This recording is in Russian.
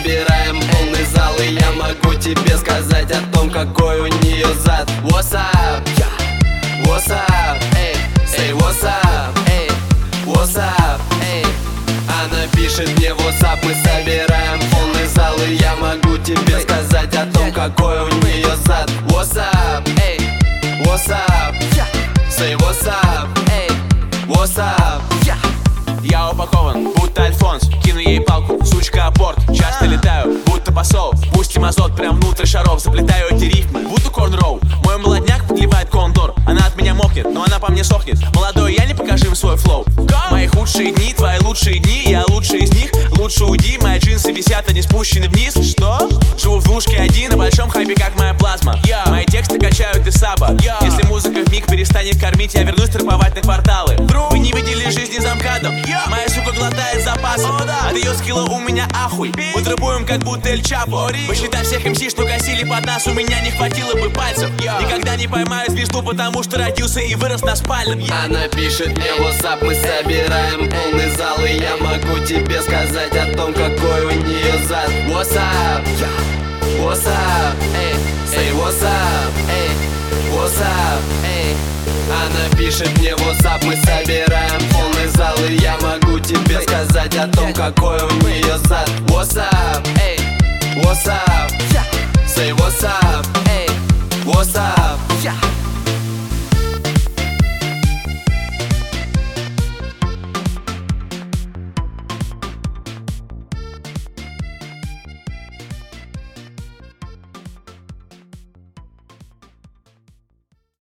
собираем полный зал, и я могу тебе сказать о том, какой у нее зад. What's up? What's up? Say what's up? What's up? Она пишет мне WhatsApp, мы собираем полный зал, и я могу тебе сказать о том, какой у нее зад. What's up? What's up? Say what's up? What's up? Я упакован, будто Альфонс, кину ей палку, сучка апорт. Часто летаю, будто посол, пустим азот прям внутрь шаров. Заплетаю эти рифмы, будто корнроу. Мой молодняк подливает кондор, она от меня мокнет, но она по мне сохнет. Молодой, я не покажу им свой флоу. Мои худшие дни, твои лучшие дни, я лучший из них. Лучше уйди, мои джинсы висят, они спущены вниз. Что? Живу в двушке один, на большом хайпе, как моя плазма. Мои тексты качают из саба. Если музыка вмиг перестанет кормить, я вернусь трэповать на кварталы. Вы не видели жизни за МКАДом? Моя сука глотает запасы, от ее скилла у меня ахуй. Мы требуем, как будто Эль Чапо. Посчитай всех МС, что косили под нас, у меня не хватило бы пальцев. Никогда не поймаю звезду, потому что родился и вырос на спальном. Она пишет мне WhatsApp, мы собираем полный зал, и я могу тебе сказать о том, какой у нее зад. What's up? What's up? Say what's up? What's up? Она пишет мне WhatsApp, мы собираем полный зал, и я могу тебе сказать о том, какой у нее зад. What's up? What's up? Say what's up? What's up?